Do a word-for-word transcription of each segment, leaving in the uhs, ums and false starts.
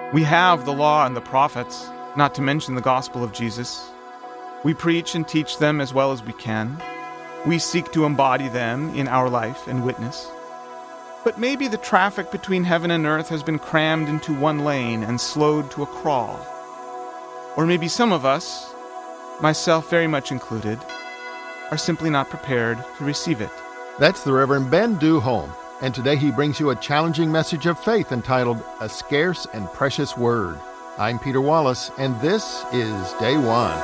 We have the law and the prophets, not to mention the gospel of Jesus. We preach and teach them as well as we can. We seek to embody them in our life and witness. But maybe the traffic between heaven and earth has been crammed into one lane and slowed to a crawl. Or maybe some of us, myself very much included, are simply not prepared to receive it. That's the Reverend Ben Duholm, and today he brings you a challenging message of faith entitled A Scarce and Precious Word. I'm Peter Wallace, and this is Day One.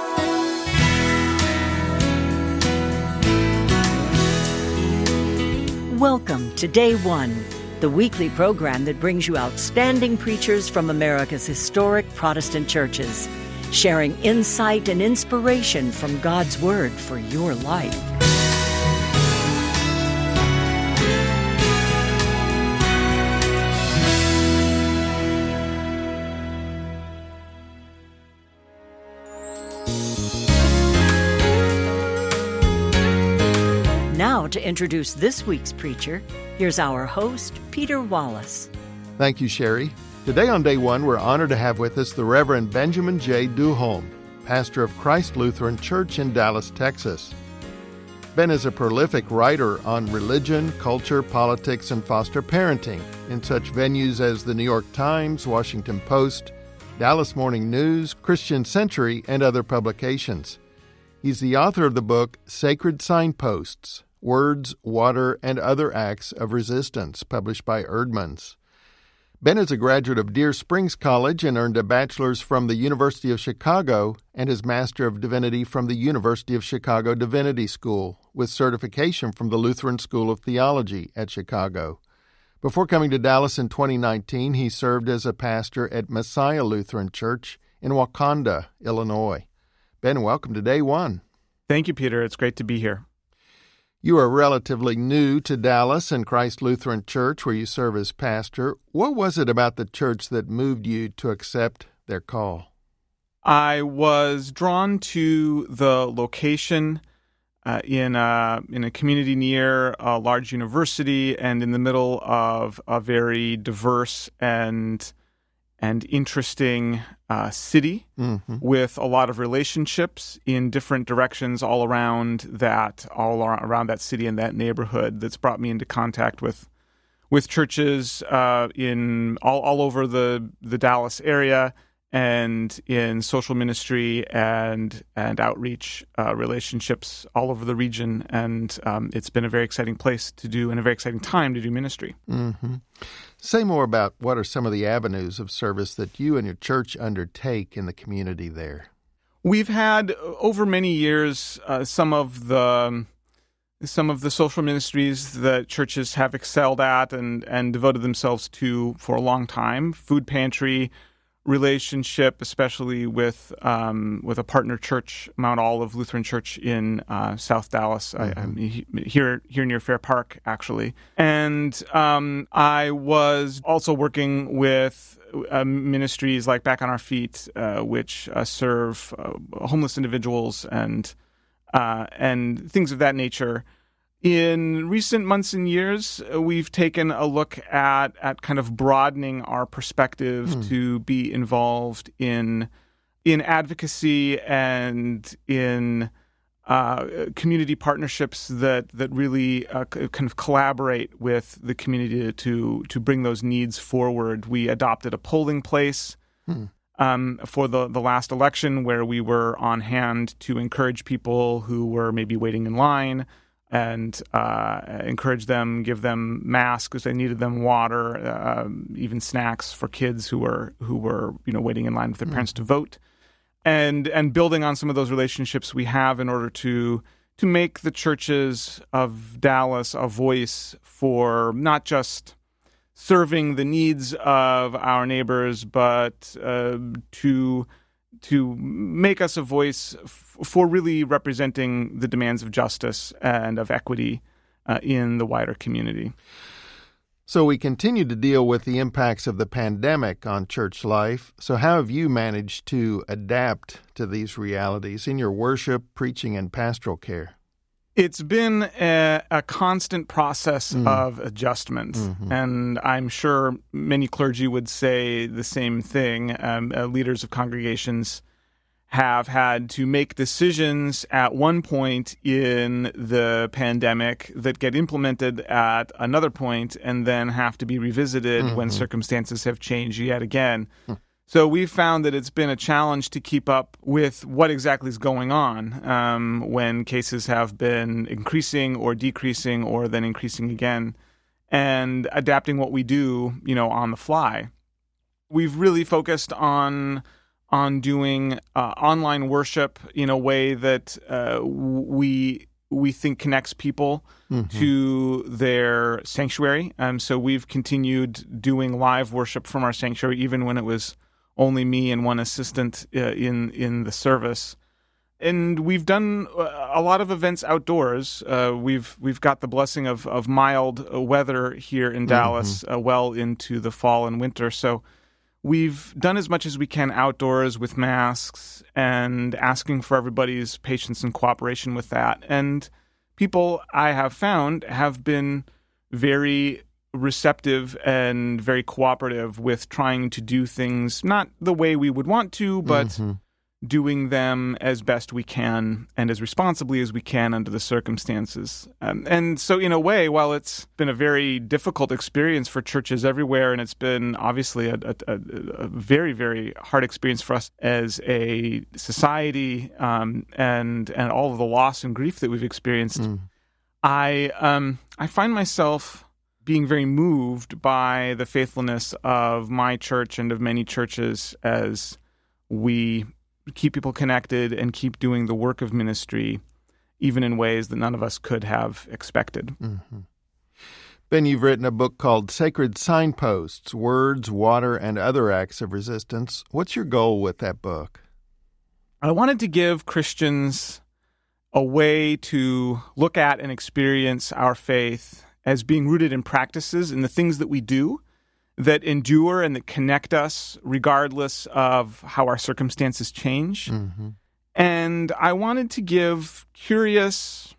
Welcome to Day One, the weekly program that brings you outstanding preachers from America's historic Protestant churches, sharing insight and inspiration from God's Word for your life. Now, to introduce this week's preacher, here's our host, Peter Wallace. Thank you, Sherry. Today on Day One, we're honored to have with us the Reverend Benjamin J. Duholm, pastor of Christ Lutheran Church in Dallas, Texas. Ben is a prolific writer on religion, culture, politics, and foster parenting in such venues as the New York Times, Washington Post, Dallas Morning News, Christian Century, and other publications. He's the author of the book Sacred Signposts: Words, Water, and Other Acts of Resistance, published by Eerdmans. Ben is a graduate of Deer Springs College and earned a bachelor's from the University of Chicago and his Master of Divinity from the University of Chicago Divinity School, with certification from the Lutheran School of Theology at Chicago. Before coming to Dallas in twenty nineteen, he served as a pastor at Messiah Lutheran Church in Wauconda, Illinois. Ben, welcome to Day One. Thank you, Peter. It's great to be here. You are relatively new to Dallas and Christ Lutheran Church, where you serve as pastor. What was it about the church that moved you to accept their call? I was drawn to the location uh, in, a, in a community near a large university and in the middle of a very diverse and and interesting uh, city mm-hmm. with a lot of relationships in different directions all around that, all around that city and that neighborhood. That's brought me into contact with with churches uh, in all, all over the, the Dallas area and in social ministry and and outreach uh, relationships all over the region. And um, it's been a very exciting place to do and a very exciting time to do ministry. Mm-hmm. Say more about what are some of the avenues of service that you and your church undertake in the community there. We've had, over many years, uh, some of the some of the social ministries that churches have excelled at and, and devoted themselves to for a long time. Food pantry relationship, especially with um, with a partner church, Mount Olive Lutheran Church in uh, South Dallas, mm-hmm. I, I'm here here near Fair Park, actually. And um, I was also working with uh, ministries like Back on Our Feet, uh, which uh, serve uh, homeless individuals and uh, and things of that nature. In recent months and years, we've taken a look at at kind of broadening our perspective mm. to be involved in in advocacy and in uh, community partnerships that that really uh, kind of collaborate with the community to to bring those needs forward. We adopted a polling place mm. um, for the the last election, where we were on hand to encourage people who were maybe waiting in line, and uh, encourage them, give them masks if they needed them, water, uh, even snacks for kids who were who were you know waiting in line with their parents to vote, and and building on some of those relationships we have in order to to make the churches of Dallas a voice for not just serving the needs of our neighbors, but uh, to to make us a voice f- for really representing the demands of justice and of equity uh, in the wider community. So we continue to deal with the impacts of the pandemic on church life. So how have you managed to adapt to these realities in your worship, preaching, and pastoral care? It's been a, a constant process Mm. of adjustment, Mhm. and I'm sure many clergy would say the same thing. Um, uh, leaders of congregations have had to make decisions at one point in the pandemic that get implemented at another point and then have to be revisited when Mhm. circumstances have changed yet again. So we've found that it's been a challenge to keep up with what exactly is going on um, when cases have been increasing or decreasing or then increasing again, and adapting what we do, you know, on the fly. We've really focused on on doing uh, online worship in a way that uh, we we think connects people Mhm. to their sanctuary. Um, so we've continued doing live worship from our sanctuary, even when it was only me and one assistant uh, in in the service. And we've done uh, a lot of events outdoors. Uh, we've we've got the blessing of of mild uh, weather here in Dallas, uh, well into the fall and winter. So we've done as much as we can outdoors with masks and asking for everybody's patience and cooperation with that. And people, I have found, have been very receptive and very cooperative with trying to do things not the way we would want to, but Mhm. doing them as best we can and as responsibly as we can under the circumstances. Um, and so in a way, while it's been a very difficult experience for churches everywhere, and it's been obviously a, a, a, a very, very hard experience for us as a society, um, and and all of the loss and grief that we've experienced, Mm. I um, I find myself being very moved by the faithfulness of my church and of many churches as we keep people connected and keep doing the work of ministry, even in ways that none of us could have expected. Mhm. Ben, you've written a book called Sacred Signposts, Words, Water, and Other Acts of Resistance. What's your goal with that book? I wanted to give Christians a way to look at and experience our faith as being rooted in practices, in the things that we do that endure and that connect us regardless of how our circumstances change. Mm-hmm. And I wanted to give curious,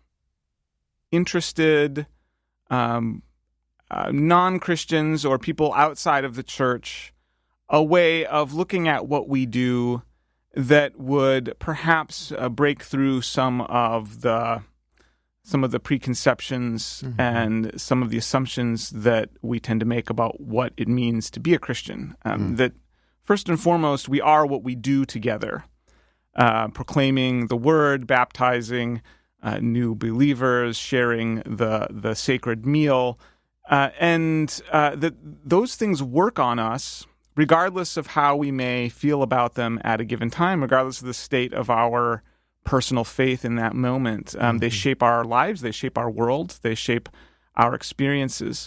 interested, um, uh, non-Christians or people outside of the church a way of looking at what we do that would perhaps uh, break through some of the some of the preconceptions Mm-hmm. and some of the assumptions that we tend to make about what it means to be a Christian. Um, Mm. That first and foremost, we are what we do together, uh, proclaiming the word, baptizing uh, new believers, sharing the the sacred meal, uh, and uh, that those things work on us regardless of how we may feel about them at a given time, regardless of the state of our personal faith in that moment. Um, They shape our lives, they shape our world, they shape our experiences.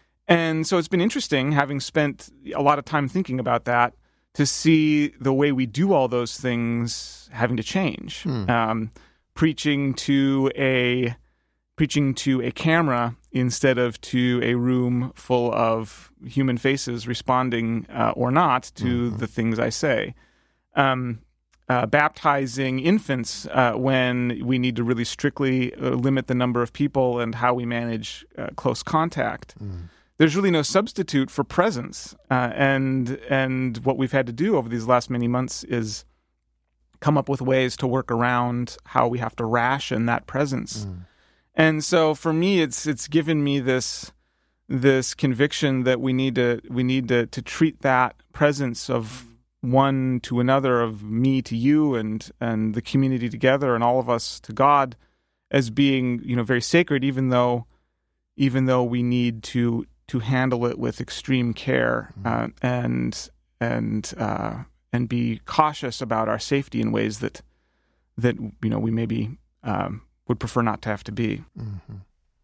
And so it's been interesting, having spent a lot of time thinking about that, to see the way we do all those things having to change. Hmm. Um, preaching to a preaching to a camera instead of to a room full of human faces responding uh, or not to Mm-hmm. the things I say. Um, uh, baptizing infants uh, when we need to really strictly uh, limit the number of people and how we manage uh, close contact. Mm. There's really no substitute for presence. Uh, and and what we've had to do over these last many months is come up with ways to work around how we have to ration that presence. Mm. And so for me, it's it's given me this this conviction that we need to we need to, to treat that presence of one to another, of me to you, and and the community together, and all of us to God, as being, you know, very sacred, even though even though we need to to handle it with extreme care, uh, and and uh, and be cautious about our safety in ways that that you know we maybe um, would prefer not to have to be. Mm-hmm.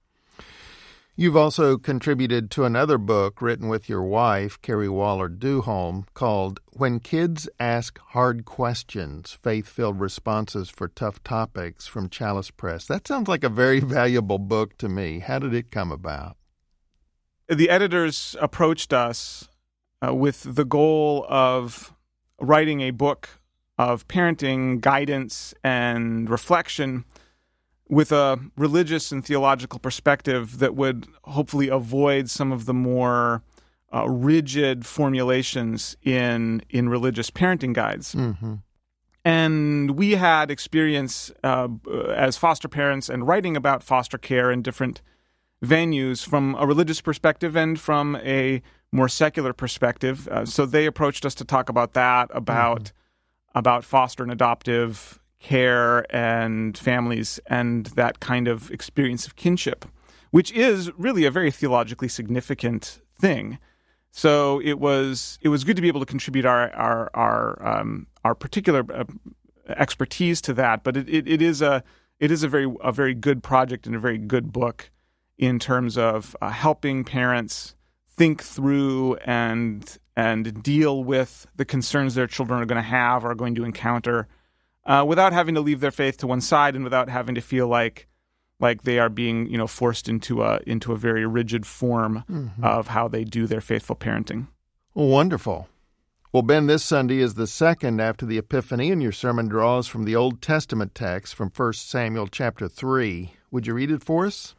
You've also contributed to another book written with your wife, Carrie Waller-Duholm, called When Kids Ask Hard Questions, Faith-Filled Responses for Tough Topics, from Chalice Press. That sounds like a very valuable book to me. How did it come about? The editors approached us uh, with the goal of writing a book of parenting, guidance, and reflection with a religious and theological perspective that would hopefully avoid some of the more uh, rigid formulations in in religious parenting guides. Mm-hmm. And we had experience uh, as foster parents and writing about foster care in different venues from a religious perspective and from a more secular perspective. Uh, so they approached us to talk about that, about mm-hmm. about foster and adoptive care and families and that kind of experience of kinship, which is really a very theologically significant thing. So it was it was good to be able to contribute our our our um, our particular uh, expertise to that. But it, it, it is a it is a very a very good project and a very good book in terms of uh, helping parents think through and and deal with the concerns their children are going to have or are going to encounter, uh, without having to leave their faith to one side and without having to feel like. like they are being, you know, forced into a into a very rigid form mm-hmm. of how they do their faithful parenting. Well, wonderful. Well, Ben, this Sunday is the second after the Epiphany, and your sermon draws from the Old Testament text from First Samuel chapter three. Would you read it for us?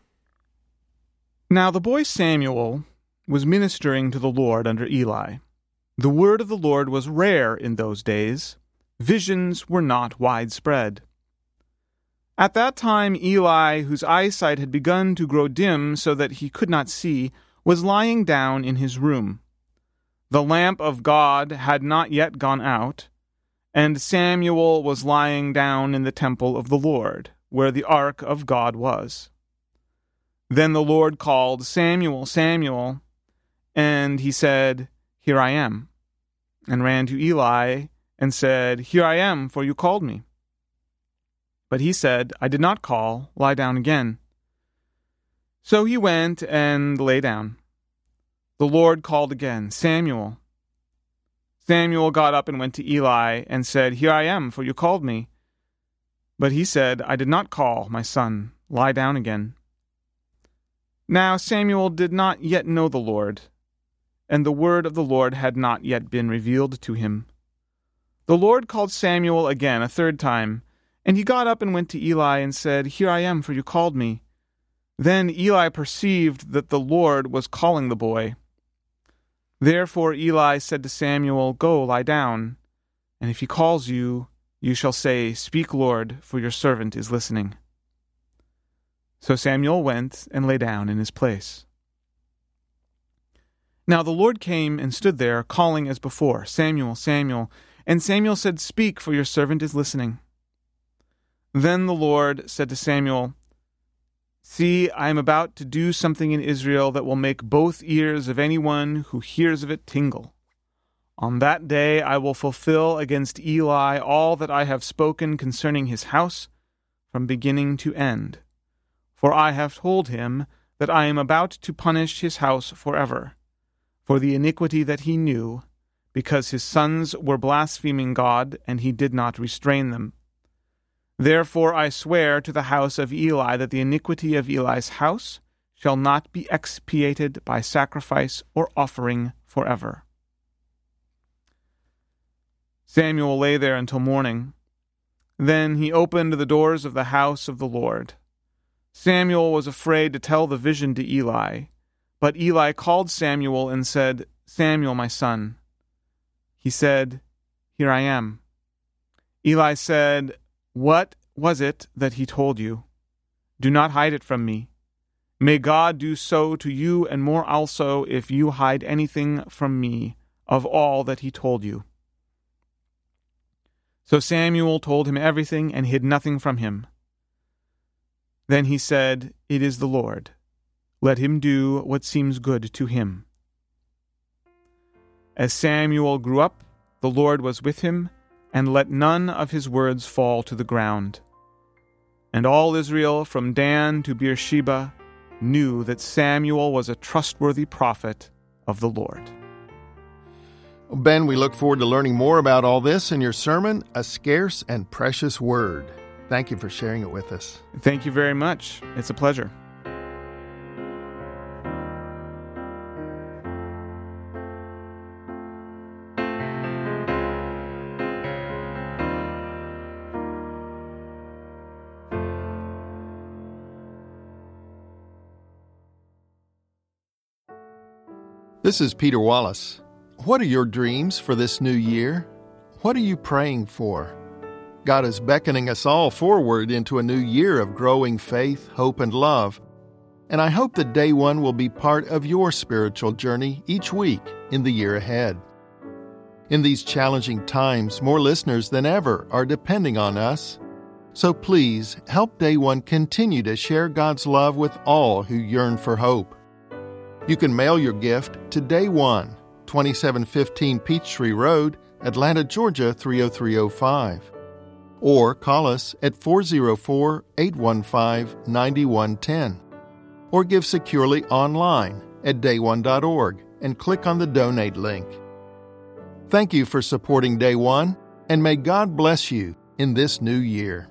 Now the boy Samuel was ministering to the Lord under Eli. The word of the Lord was rare in those days. Visions were not widespread. At that time, Eli, whose eyesight had begun to grow dim so that he could not see, was lying down in his room. The lamp of God had not yet gone out, and Samuel was lying down in the temple of the Lord, where the ark of God was. Then the Lord called, "Samuel, Samuel," and he said, "Here I am," and ran to Eli and said, "Here I am, for you called me." But he said, "I did not call, lie down again." So he went and lay down. The Lord called again, "Samuel." Samuel got up and went to Eli and said, "Here I am, for you called me." But he said, "I did not call, my son, lie down again." Now Samuel did not yet know the Lord, and the word of the Lord had not yet been revealed to him. The Lord called Samuel again a third time, and he got up and went to Eli and said, "Here I am, for you called me." Then Eli perceived that the Lord was calling the boy. Therefore Eli said to Samuel, "Go, lie down, and if he calls you, you shall say, 'Speak, Lord, for your servant is listening.'" So Samuel went and lay down in his place. Now the Lord came and stood there, calling as before, "Samuel, Samuel." And Samuel said, "Speak, for your servant is listening." Then the Lord said to Samuel, "See, I am about to do something in Israel that will make both ears of anyone who hears of it tingle. On that day I will fulfill against Eli all that I have spoken concerning his house from beginning to end. For I have told him that I am about to punish his house forever, for the iniquity that he knew, because his sons were blaspheming God, and he did not restrain them. Therefore I swear to the house of Eli that the iniquity of Eli's house shall not be expiated by sacrifice or offering forever." Samuel lay there until morning. Then he opened the doors of the house of the Lord. Samuel was afraid to tell the vision to Eli, but Eli called Samuel and said, "Samuel, my son." He said, "Here I am." Eli said, "What was it that he told you? Do not hide it from me. May God do so to you and more also if you hide anything from me of all that he told you." So Samuel told him everything and hid nothing from him. Then he said, "It is the Lord. Let him do what seems good to him." As Samuel grew up, the Lord was with him, and let none of his words fall to the ground. And all Israel, from Dan to Beersheba, knew that Samuel was a trustworthy prophet of the Lord. Ben, we look forward to learning more about all this in your sermon, A Scarce and Precious Word. Thank you for sharing it with us. Thank you very much. It's a pleasure. This is Peter Wallace. What are your dreams for this new year? What are you praying for? God is beckoning us all forward into a new year of growing faith, hope, and love. And I hope that Day One will be part of your spiritual journey each week in the year ahead. In these challenging times, more listeners than ever are depending on us. So please help Day One continue to share God's love with all who yearn for hope. You can mail your gift to Day One, twenty-seven fifteen Peachtree Road, Atlanta, Georgia three oh three oh five. Or call us at four oh four, eight one five, nine one one zero. Or give securely online at day one dot org and click on the donate link. Thank you for supporting Day One, and may God bless you in this new year.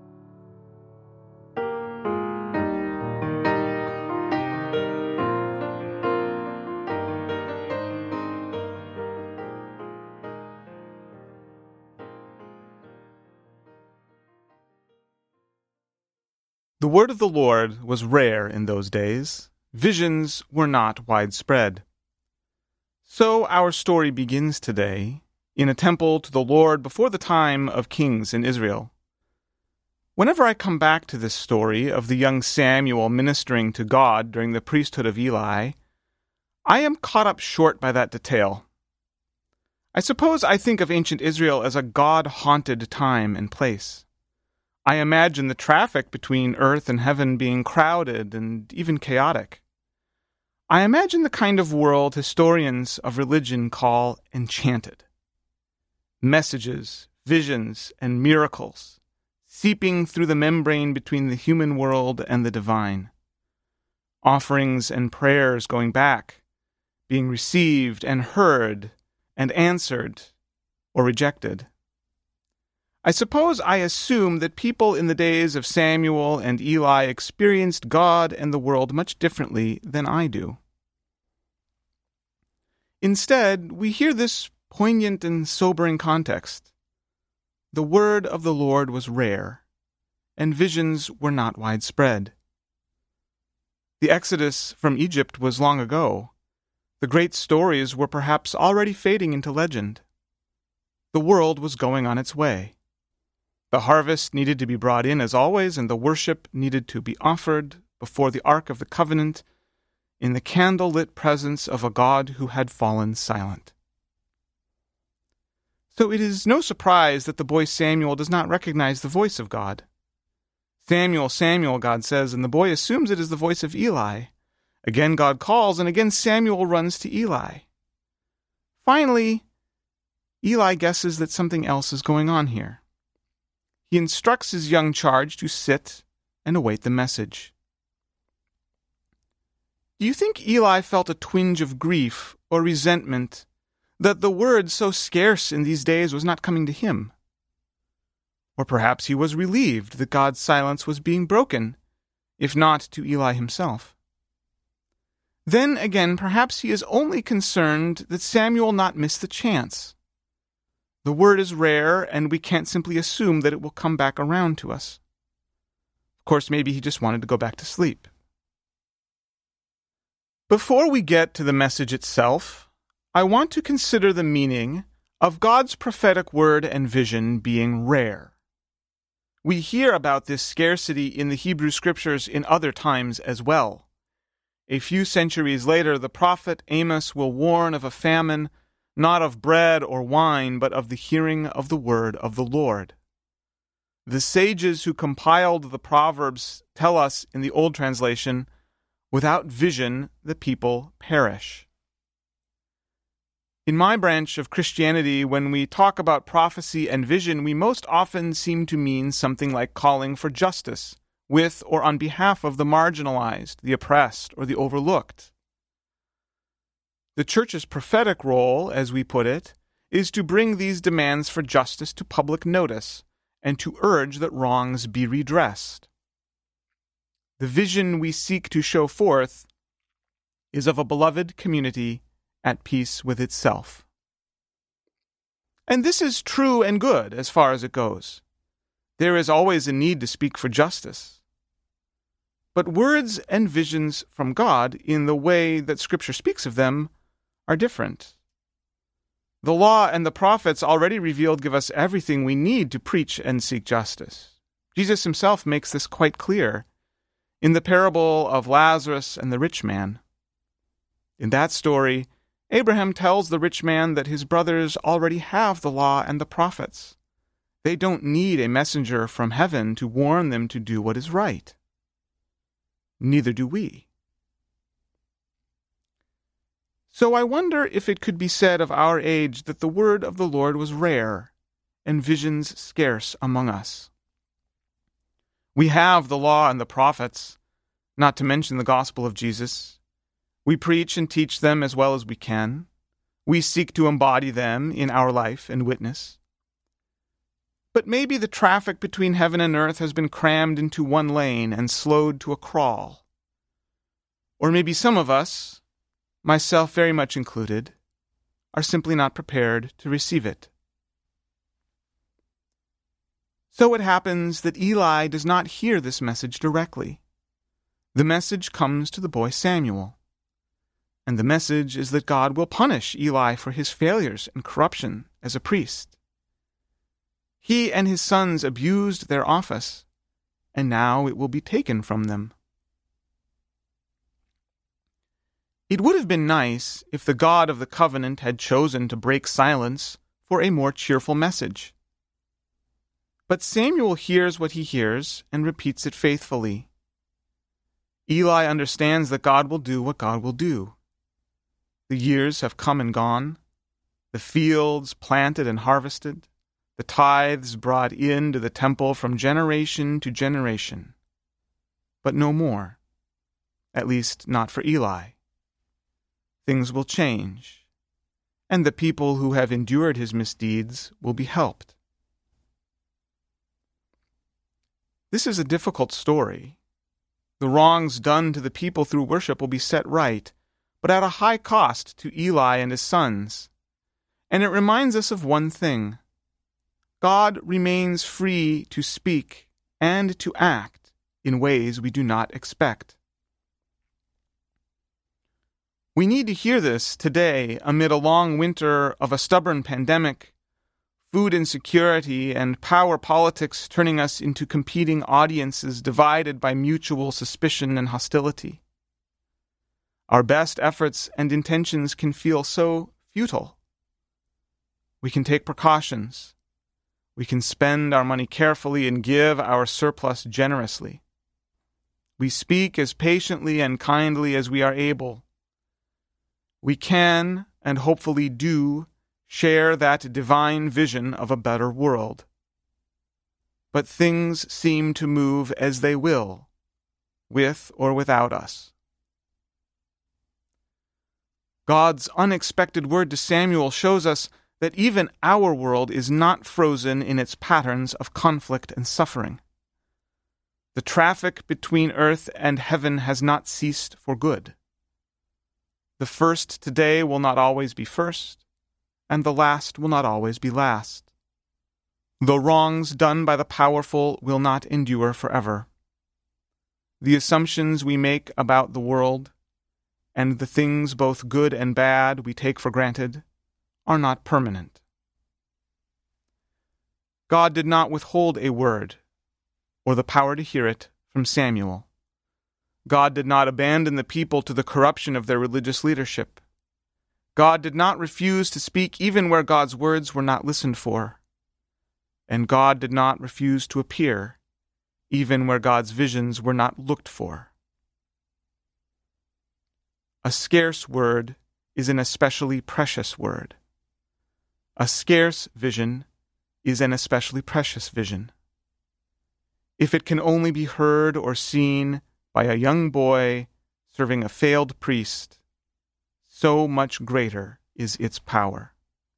The word of the Lord was rare in those days. Visions were not widespread. So our story begins today in a temple to the Lord before the time of kings in Israel. Whenever I come back to this story of the young Samuel ministering to God during the priesthood of Eli, I am caught up short by that detail. I suppose I think of ancient Israel as a God-haunted time and place. I imagine the traffic between earth and heaven being crowded and even chaotic. I imagine the kind of world historians of religion call enchanted. Messages, visions, and miracles seeping through the membrane between the human world and the divine. Offerings and prayers going back, being received and heard and answered or rejected. I suppose I assume that people in the days of Samuel and Eli experienced God and the world much differently than I do. Instead, we hear this poignant and sobering context. The word of the Lord was rare, and visions were not widespread. The exodus from Egypt was long ago. The great stories were perhaps already fading into legend. The world was going on its way. The harvest needed to be brought in as always, and the worship needed to be offered before the Ark of the Covenant in the candle-lit presence of a God who had fallen silent. So it is no surprise that the boy Samuel does not recognize the voice of God. Samuel, Samuel, God says, and the boy assumes it is the voice of Eli. Again God calls, and again Samuel runs to Eli. Finally, Eli guesses that something else is going on here. He instructs his young charge to sit and await the message. Do you think Eli felt a twinge of grief or resentment that the word so scarce in these days was not coming to him? Or perhaps he was relieved that God's silence was being broken, if not to Eli himself. Then again, perhaps he is only concerned that Samuel not miss the chance. The word is rare, and we can't simply assume that it will come back around to us. Of course, maybe he just wanted to go back to sleep. Before we get to the message itself, I want to consider the meaning of God's prophetic word and vision being rare. We hear about this scarcity in the Hebrew Scriptures in other times as well. A few centuries later, the prophet Amos will warn of a famine, not of bread or wine, but of the hearing of the word of the Lord. The sages who compiled the Proverbs tell us in the Old Translation, "Without vision, the people perish." In my branch of Christianity, when we talk about prophecy and vision, we most often seem to mean something like calling for justice, with or on behalf of the marginalized, the oppressed, or the overlooked. The Church's prophetic role, as we put it, is to bring these demands for justice to public notice and to urge that wrongs be redressed. The vision we seek to show forth is of a beloved community at peace with itself. And this is true and good as far as it goes. There is always a need to speak for justice. But words and visions from God, in the way that Scripture speaks of them, are different. The law and the prophets already revealed give us everything we need to preach and seek justice. Jesus himself makes this quite clear in the parable of Lazarus and the rich man. In that story, Abraham tells the rich man that his brothers already have the law and the prophets. They don't need a messenger from heaven to warn them to do what is right. Neither do we. So I wonder if it could be said of our age that the word of the Lord was rare and visions scarce among us. We have the law and the prophets, not to mention the gospel of Jesus. We preach and teach them as well as we can. We seek to embody them in our life and witness. But maybe the traffic between heaven and earth has been crammed into one lane and slowed to a crawl. Or maybe some of us, myself very much included, are simply not prepared to receive it. So it happens that Eli does not hear this message directly. The message comes to the boy Samuel. And the message is that God will punish Eli for his failures and corruption as a priest. He and his sons abused their office, and now it will be taken from them. It would have been nice if the God of the covenant had chosen to break silence for a more cheerful message. But Samuel hears what he hears and repeats it faithfully. Eli understands that God will do what God will do. The years have come and gone, the fields planted and harvested, the tithes brought into the temple from generation to generation. But no more, at least not for Eli. Things will change, and the people who have endured his misdeeds will be helped. This is a difficult story. The wrongs done to the people through worship will be set right, but at a high cost to Eli and his sons. And it reminds us of one thing. God remains free to speak and to act in ways we do not expect. We need to hear this today amid a long winter of a stubborn pandemic, food insecurity, and power politics turning us into competing audiences divided by mutual suspicion and hostility. Our best efforts and intentions can feel so futile. We can take precautions. We can spend our money carefully and give our surplus generously. We speak as patiently and kindly as we are able. We can, and hopefully do, share that divine vision of a better world. But things seem to move as they will, with or without us. God's unexpected word to Samuel shows us that even our world is not frozen in its patterns of conflict and suffering. The traffic between earth and heaven has not ceased for good. The first today will not always be first, and the last will not always be last. The wrongs done by the powerful will not endure forever. The assumptions we make about the world, and the things both good and bad we take for granted, are not permanent. God did not withhold a word, or the power to hear it, from Samuel. God did not abandon the people to the corruption of their religious leadership. God did not refuse to speak even where God's words were not listened for. And God did not refuse to appear even where God's visions were not looked for. A scarce word is an especially precious word. A scarce vision is an especially precious vision. If it can only be heard or seen by a young boy serving a failed priest, so much greater is its power.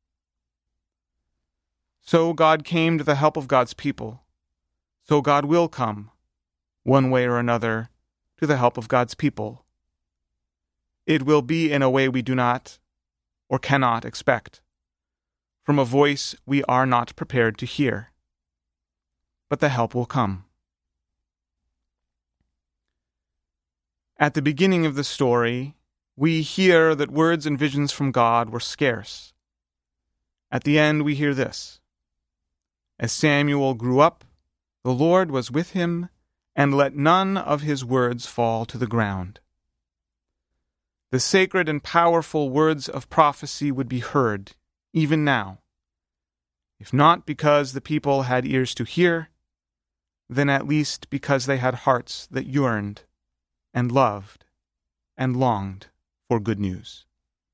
So God came to the help of God's people. So God will come, one way or another, to the help of God's people. It will be in a way we do not or cannot expect, from a voice we are not prepared to hear. But the help will come. At the beginning of the story, we hear that words and visions from God were scarce. At the end, we hear this: As Samuel grew up, the Lord was with him, and let none of his words fall to the ground. The sacred and powerful words of prophecy would be heard, even now, if not because the people had ears to hear, then at least because they had hearts that yearned and loved and longed for good news.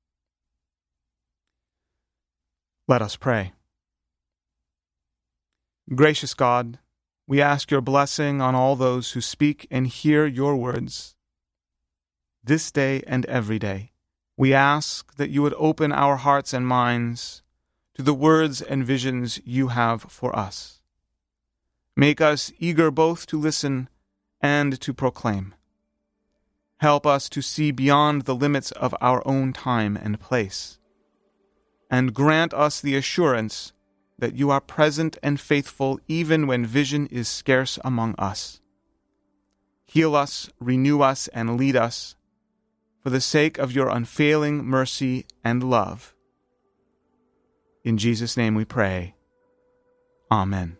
Let us pray. Gracious God, we ask your blessing on all those who speak and hear your words. This day and every day, we ask that you would open our hearts and minds to the words and visions you have for us. Make us eager both to listen and to proclaim. Help us to see beyond the limits of our own time and place, and grant us the assurance that you are present and faithful even when vision is scarce among us. Heal us, renew us, and lead us for the sake of your unfailing mercy and love. In Jesus' name we pray. Amen.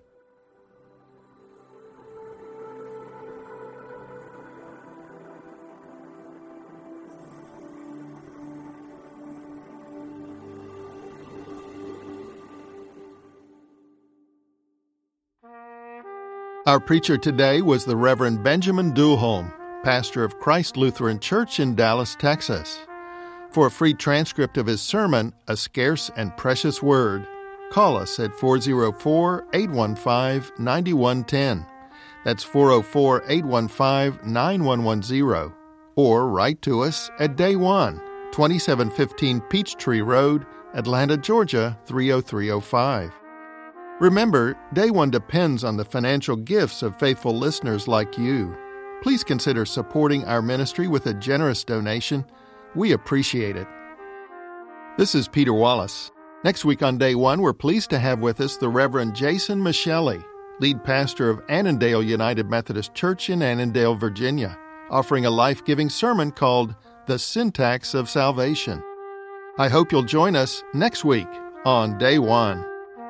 Our preacher today was the Reverend Benjamin Duholm, pastor of Christ Lutheran Church in Dallas, Texas. For a free transcript of his sermon, A Scarce and Precious Word, call us at four oh four, eight one five, nine one one zero. That's four oh four, eight one five, nine one one zero. Or write to us at Day One, twenty-seven fifteen Peachtree Road, Atlanta, Georgia, three oh three oh five. Remember, Day One depends on the financial gifts of faithful listeners like you. Please consider supporting our ministry with a generous donation. We appreciate it. This is Peter Wallace. Next week on Day One, we're pleased to have with us the Reverend Jason Michelli, lead pastor of Annandale United Methodist Church in Annandale, Virginia, offering a life-giving sermon called The Syntax of Salvation. I hope you'll join us next week on Day One.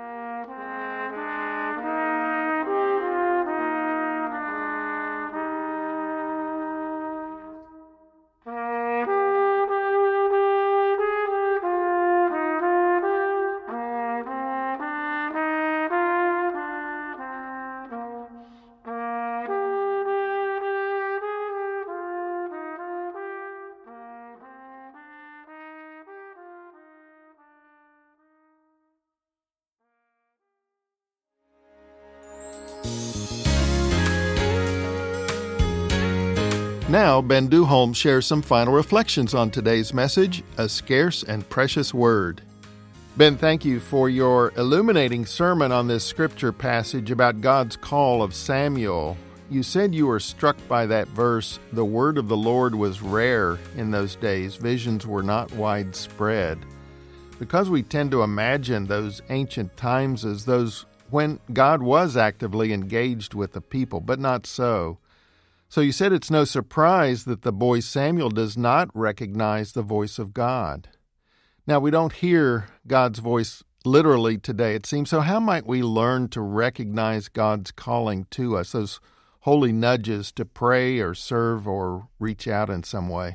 Now, Ben Duholm shares some final reflections on today's message, A Scarce and Precious Word. Ben, thank you for your illuminating sermon on this scripture passage about God's call of Samuel. You said you were struck by that verse, the word of the Lord was rare in those days. Visions were not widespread. Because we tend to imagine those ancient times as those when God was actively engaged with the people, but not so. So you said it's no surprise that the boy Samuel does not recognize the voice of God. Now, we don't hear God's voice literally today, it seems. So how might we learn to recognize God's calling to us, those holy nudges to pray or serve or reach out in some way?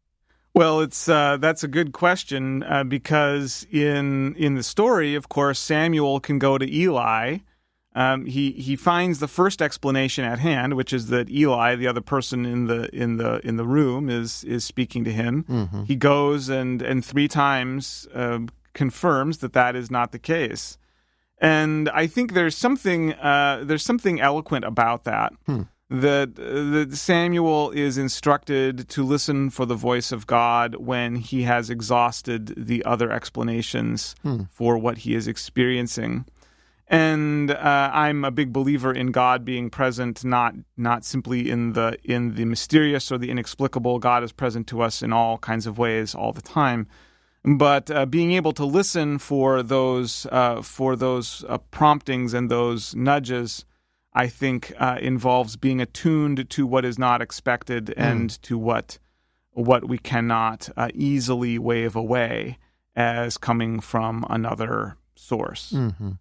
Well, it's uh, that's a good question uh, because in in the story, of course, Samuel can go to Eli. Um, he he finds the first explanation at hand, which is that Eli, the other person in the in the in the room, is is speaking to him. Mm-hmm. He goes and and three times uh, confirms that that is not the case, and I think there's something uh, there's something eloquent about that. Hmm. That, uh, that Samuel is instructed to listen for the voice of God when he has exhausted the other explanations hmm. for what he is experiencing. And uh, I'm a big believer in God being present, not not simply in the in the mysterious or the inexplicable. God is present to us in all kinds of ways all the time, but uh, being able to listen for those uh, for those uh, promptings and those nudges, I think, uh, involves being attuned to what is not expected and mm. to what what we cannot uh, easily wave away as coming from another source. Mm-hmm.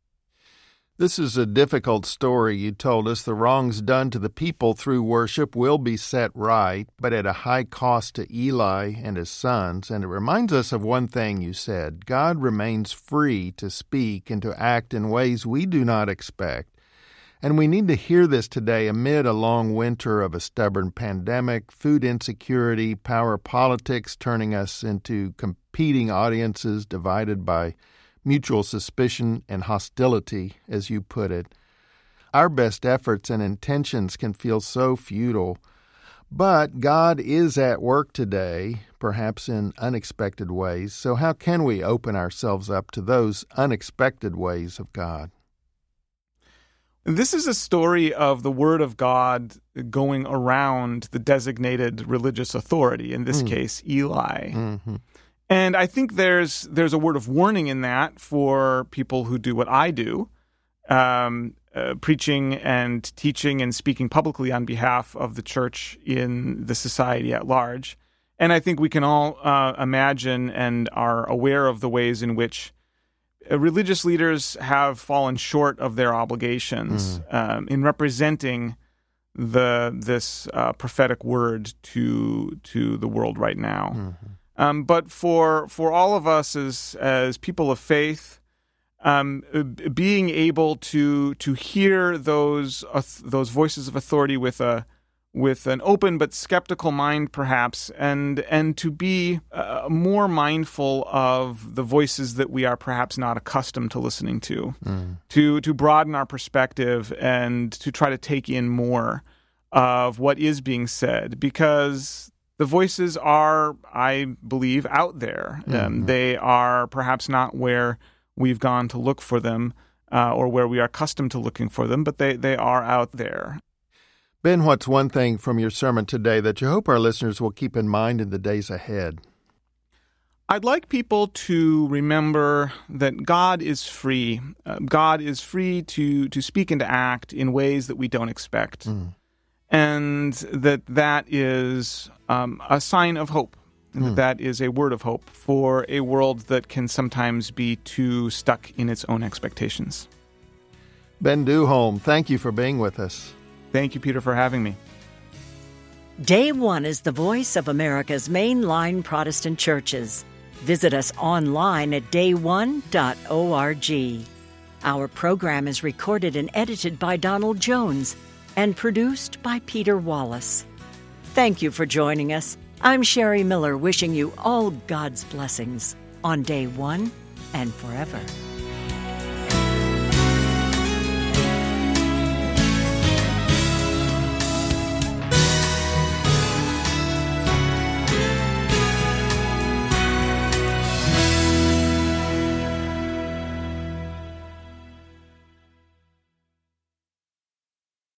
This is a difficult story you told us. The wrongs done to the people through worship will be set right, but at a high cost to Eli and his sons. And it reminds us of one thing you said. God remains free to speak and to act in ways we do not expect. And we need to hear this today amid a long winter of a stubborn pandemic, food insecurity, power politics turning us into competing audiences divided by mutual suspicion and hostility, as you put it. Our best efforts and intentions can feel so futile, but God is at work today, perhaps in unexpected ways. So how can we open ourselves up to those unexpected ways of God? This is a story of the Word of God going around the designated religious authority, in this mm. case, Eli. Mm-hmm. And I think there's there's a word of warning in that for people who do what I do, um, uh, preaching and teaching and speaking publicly on behalf of the church in the society at large. And I think we can all uh, imagine and are aware of the ways in which uh, religious leaders have fallen short of their obligations mm. um, in representing the this uh, prophetic word to to the world right now. Mm-hmm. Um, but for for all of us as as people of faith, um, being able to to hear those uh, those voices of authority with a with an open but skeptical mind, perhaps, and and to be uh, more mindful of the voices that we are perhaps not accustomed to listening to, mm. to to broaden our perspective and to try to take in more of what is being said, because the voices are, I believe, out there. Mm-hmm. Um, they are perhaps not where we've gone to look for them uh, or where we are accustomed to looking for them, but they, they are out there. Ben, what's one thing from your sermon today that you hope our listeners will keep in mind in the days ahead? I'd like people to remember that God is free. Uh, God is free to, to speak and to act in ways that we don't expect. Mm. And that that is um, a sign of hope. And mm. that that is a word of hope for a world that can sometimes be too stuck in its own expectations. Ben Duholm, thank you for being with us. Thank you, Peter, for having me. Day One is the voice of America's mainline Protestant churches. Visit us online at day one dot org. Our program is recorded and edited by Donald Jones and produced by Peter Wallace. Thank you for joining us. I'm Sherry Miller, wishing you all God's blessings on Day One and forever.